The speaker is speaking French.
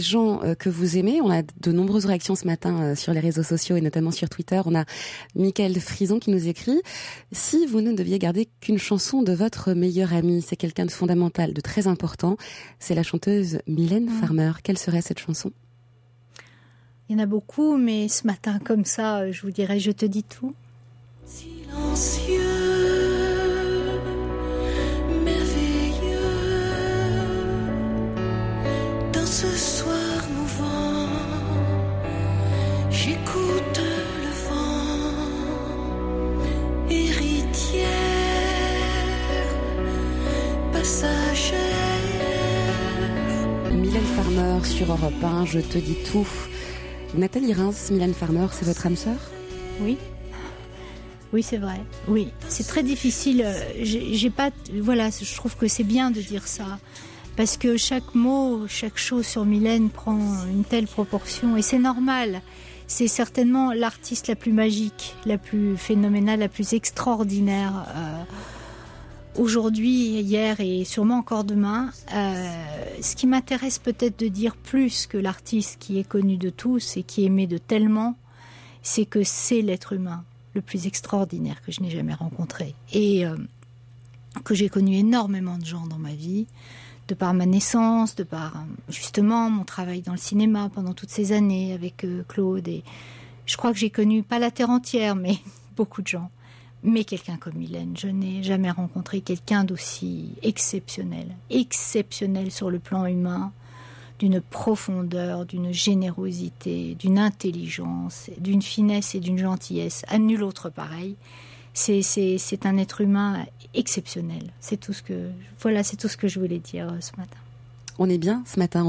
Gens que vous aimez, on a de nombreuses réactions ce matin sur les réseaux sociaux et notamment sur Twitter. On a Michael Frison qui nous écrit: si vous ne deviez garder qu'une chanson de votre meilleure amie, c'est quelqu'un de fondamental, de très important, c'est la chanteuse Mylène Farmer. Quelle serait cette chanson? Il y en a beaucoup, mais ce matin comme ça, je vous dirais Je te dis tout. Silencieux, merveilleux, dans ce soir mouvant, j'écoute le vent, héritière, passagère. Mylène Farmer sur Europe 1, Je te dis tout. Nathalie Reims, Mylène Farmer, c'est votre âme sœur? Oui. Oui, c'est vrai. Oui, c'est très difficile. J'ai pas. Voilà, je trouve que c'est bien de dire ça, parce que chaque mot, chaque chose sur Mylène prend une telle proportion, et c'est normal. C'est certainement l'artiste la plus magique, la plus phénoménale, la plus extraordinaire. Aujourd'hui, hier et sûrement encore demain. Ce qui m'intéresse peut-être de dire plus que l'artiste qui est connu de tous et qui est aimé de tellement, c'est que c'est l'être humain le plus extraordinaire que je n'ai jamais rencontré. Et que j'ai connu énormément de gens dans ma vie, de par ma naissance, de par justement mon travail dans le cinéma pendant toutes ces années avec Claude. Et je crois que j'ai connu, pas la terre entière, mais beaucoup de gens. Mais quelqu'un comme Mylène, je n'ai jamais rencontré quelqu'un d'aussi exceptionnel. Exceptionnel sur le plan humain, d'une profondeur, d'une générosité, d'une intelligence, d'une finesse et d'une gentillesse à nul autre pareil. C'est un être humain exceptionnel. C'est tout ce que je voulais dire ce matin. On est bien ce matin.